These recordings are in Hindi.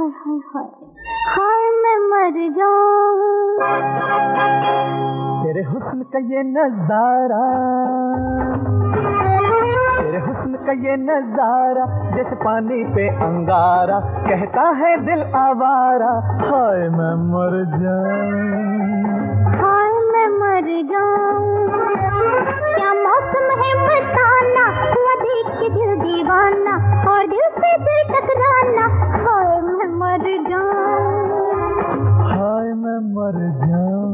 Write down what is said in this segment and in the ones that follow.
हाय हाय हाय मैं मर जाऊं तेरे हुस्न का ये नजारा, तेरे हुस्न का ये नजारा, जैसे पानी पे अंगारा, कहता है दिल आवारा, हाय मैं मर जाऊं, हाय मैं मर जाऊं। क्या मौसम है मस्ताना, हुआ देख के दिल दीवाना, और दिल से दिल टकराना, हाय मैं मर जाऊं, हाय मैं मर जाऊं।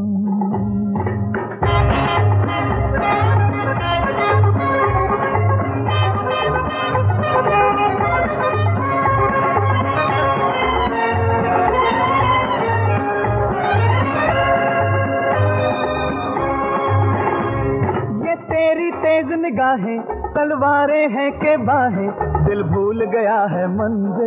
तेज निगाहें तलवारें हैं के बाहें, दिल भूल गया है मंजिल,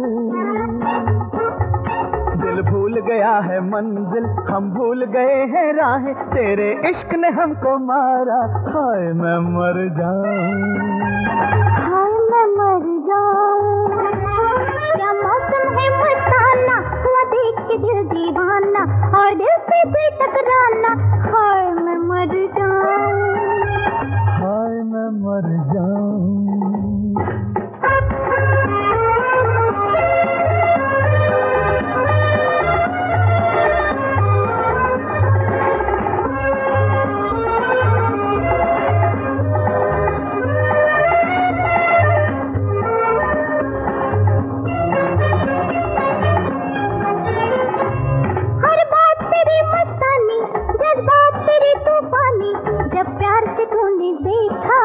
दिल भूल गया है मंजिल, हम भूल गए हैं राहें, तेरे इश्क ने हमको मारा, हाय मैं मर जाऊं, हाय मैं मर जाऊं। क्या मौसम है मस्ताना, हुआ देख के दिल दीवाना, और दिल से दिल टकराना, हाय मैं मर जाऊं, हाय मैं मर जाऊं। हर बात तेरी मस्तानी, जज्बात तेरे तूफानी, जब प्यार से तूने देखा,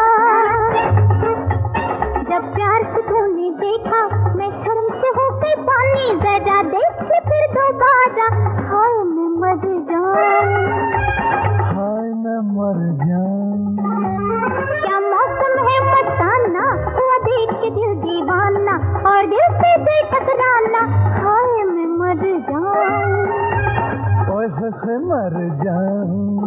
जब प्यार से तूने देखा, मैं शर्म से हो गई पानी, जरा देख ले फिर दोबारा, हाय मैं मर जाऊं, हाय मैं मर जाऊं। क्या मौसम है मस्ताना, हुआ देख के दिल दीवाना, और दिल से दिल टकराना, हाय मैं मर जाऊं, ओए होए मर जाऊं।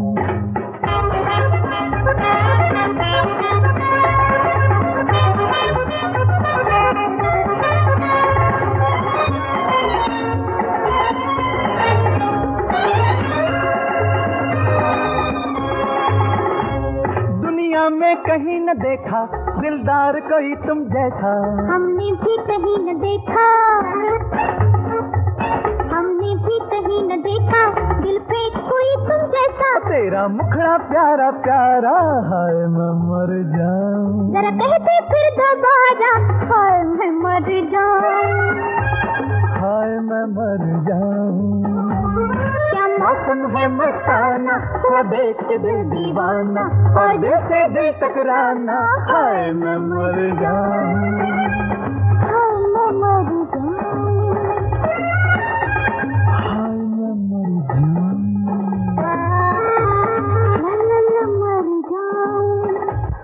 दुनिया में कहीं न देखा दिलदार कोई तुम जैसा, हमने भी कहीं न देखा, हमने भी कहीं न देखा, दिल पे कोई तुम जैसा, तेरा मुखड़ा प्यारा प्यारा, हाय मैं मर जाऊं, जरा कहते फिर दोबारा, हाय मैं मर जाऊं, हाय मैं मर जाऊं। क्या मौसम है मस्ताना, हुआ देख के दिल दीवाना, और दिल से दिल टकराना, हाय मैं मर जाऊं, हाय मैं मर